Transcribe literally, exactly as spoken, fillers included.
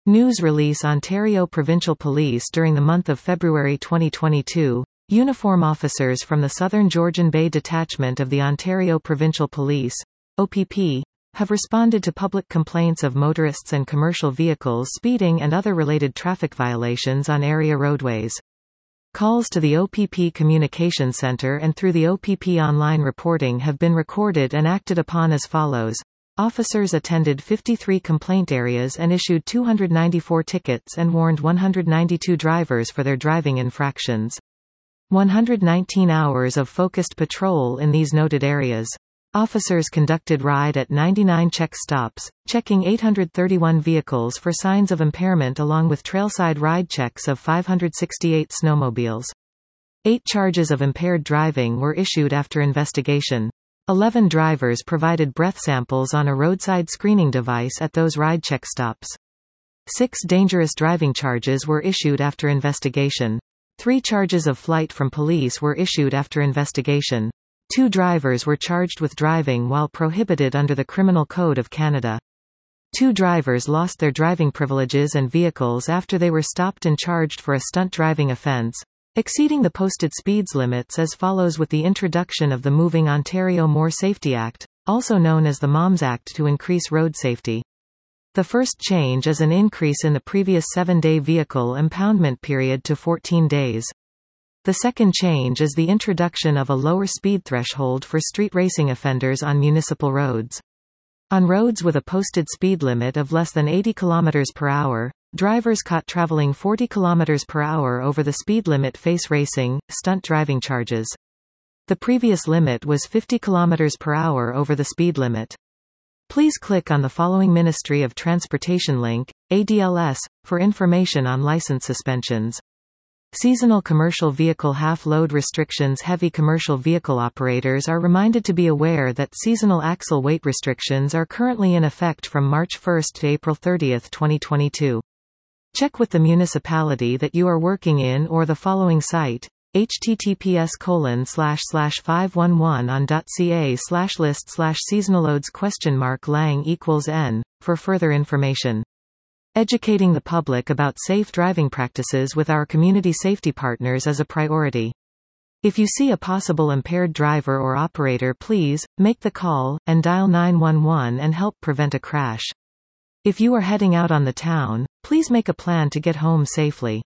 News release Ontario Provincial Police during the month of February twenty twenty-two. Uniform officers from the Southern Georgian Bay Detachment of the Ontario Provincial Police, O P P, have responded to public complaints of motorists and commercial vehicles speeding and other related traffic violations on area roadways. Calls to the O P P Communication Centre and through the O P P online reporting have been recorded and acted upon as follows. Officers attended fifty-three complaint areas and issued two hundred ninety-four tickets and warned one hundred ninety-two drivers for their driving infractions. one hundred nineteen hours of focused patrol in these noted areas. Officers conducted ride at ninety-nine check stops, checking eight hundred thirty-one vehicles for signs of impairment along with trailside ride checks of five hundred sixty-eight snowmobiles. Eight charges of impaired driving were issued after investigation. Eleven drivers provided breath samples on a roadside screening device at those ride check stops. Six dangerous driving charges were issued after investigation. Three charges of flight from police were issued after investigation. Two drivers were charged with driving while prohibited under the Criminal Code of Canada. Two drivers lost their driving privileges and vehicles after they were stopped and charged for a stunt driving offence, exceeding the posted speeds limits as follows with the introduction of the Moving Ontario More Safety Act, also known as the MOMS Act to increase road safety. The first change is an increase in the previous seven-day vehicle impoundment period to fourteen days. The second change is the introduction of a lower speed threshold for street racing offenders on municipal roads. On roads with a posted speed limit of less than eighty kilometers per hour, drivers caught traveling forty kilometers per hour over the speed limit face racing, stunt driving charges. The previous limit was fifty kilometers per hour over the speed limit. Please click on the following Ministry of Transportation link, A D L S, for information on license suspensions. Seasonal commercial vehicle half-load restrictions. Heavy commercial vehicle operators are reminded to be aware that seasonal axle weight restrictions are currently in effect from March first to April thirtieth twenty twenty-two. Check with the municipality that you are working in or the following site, https colon slash slash five one one on dot ca slash list slash seasonaloads question mark lang equals n, for further information. Educating the public about safe driving practices with our community safety partners is a priority. If you see a possible impaired driver or operator, please make the call and dial nine one one and help prevent a crash. If you are heading out on the town, please make a plan to get home safely.